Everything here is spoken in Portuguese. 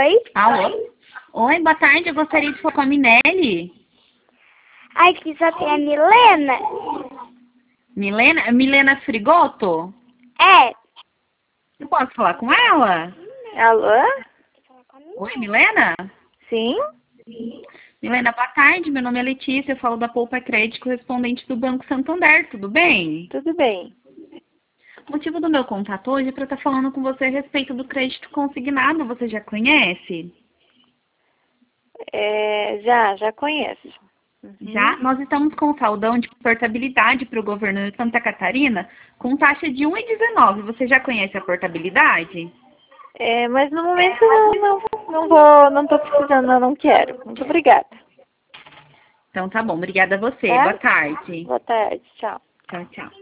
Oi? Alô? Oi, boa tarde. Eu gostaria de falar com a Minelli. Aqui só tem a Milena. Milena? Milena Frigoto? É. Eu posso falar com ela? Alô? Oi, Milena? Sim? Milena, boa tarde. Meu nome é Letícia. Eu falo da Poupa Crédito, correspondente do Banco Santander. Tudo bem? Tudo bem. O motivo do meu contato hoje é para estar falando com você a respeito do crédito consignado. Você já conhece? Já conheço. Já? Nós estamos com saldão de portabilidade para o governo de Santa Catarina com taxa de 1,19. Você já conhece a portabilidade? Mas no momento não tô precisando, eu não quero. Muito obrigada. Então tá bom. Obrigada a você. Tá? Boa tarde. Boa tarde, tchau. Tchau, tchau.